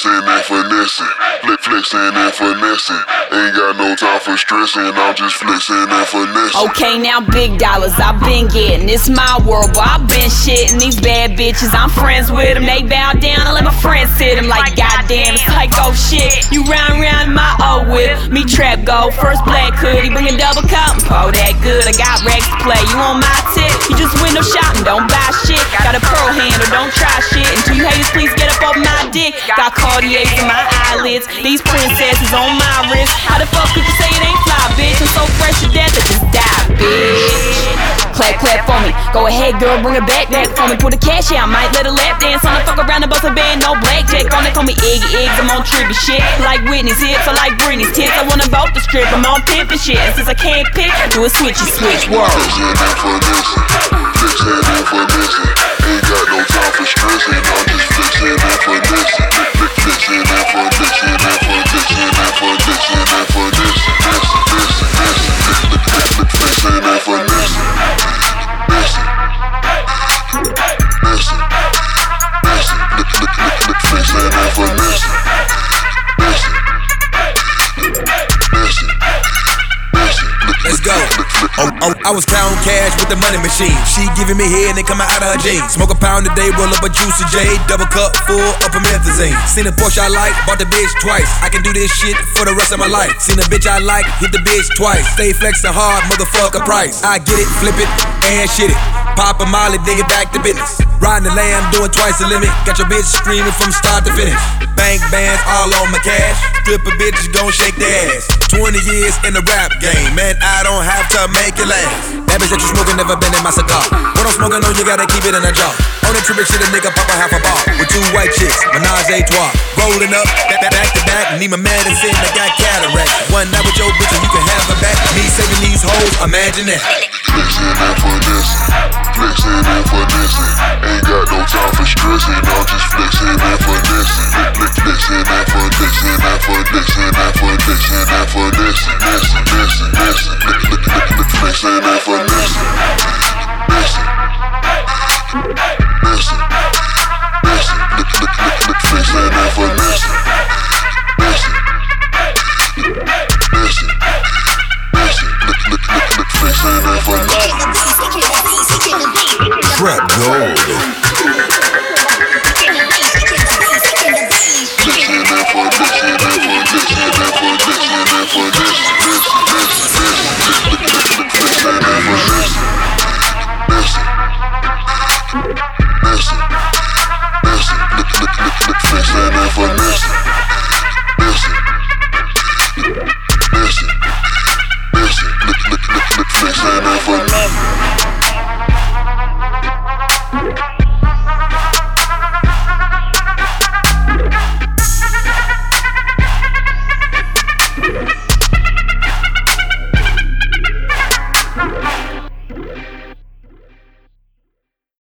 flexing and finessing, flexing and finessing. Ain't got no time for stressing, I'm just flexing and finessing. Okay, now big dollars, I've been getting. It's my world, boy, I've been shitting. These bad bitches, I'm friends with them. They bow down and let my friends sit them. Like goddamn, it's like oh shit. You round in my old whip. Me trap gold, first black hoodie, bring a double cup. Oh, that good, I got racks to play. You on my tip? You just window shopping, don't buy shit. Got a pearl handle, don't try shit. Until you haters, please get up off my dick. Got Cartiers in my eyelids, these princesses on my wrist. How the fuck could you say it ain't fly, bitch? I'm so fresh to death, I just die, bitch. Clap for me, go ahead girl, bring it back for me. Put the cash out, might let a lap dance on the fuck around the bust a band, no blackjack on it. Call me Iggy, I'm on trippy shit. Like Whitney's hips, I like Britney's tits. I wanna vote the strip, I'm on pimpin' shit. And since I can't pick, do a switchy switch, word. Flexing and finessing, flexing and finessing. Ain't got no time for stressing, I'm just flexing and finessing, flexing and finessing, and finessing and finessing and finessing, flexing and finessing. Let's go. I was counting cash with the money machine. She giving me head and coming out of her jeans. Smoke a pound a day, roll up a juicy J. Double cup full up of methazine. Seen a Porsche I like, bought the bitch twice. I can do this shit for the rest of my life. Seen a bitch I like, hit the bitch twice. Stay flexing hard, motherfucker price. I get it, flip it, and shit it. Pop a molly, dig it back to business. Riding the lamb, doing twice the limit. Got your bitch screaming from start to finish. Bank bands all on my cash. Stripper bitches gon' shake their ass. 20 years in the rap game, man, I don't have to make it last. That bitch that you smoking never been in my cigar. What I'm smoking on, you gotta keep it in a jar. On the trippin' shit, a nigga pop a half a bar. With two white chicks, menage a trois. Rolling up, back to back, need my medicine, I got cataract. One night with your bitch and you can have her back. Me saving these hoes, imagine that. Flexing and finessing, flexing and finessing. Ain't got no time for stressing, I'm just flexing.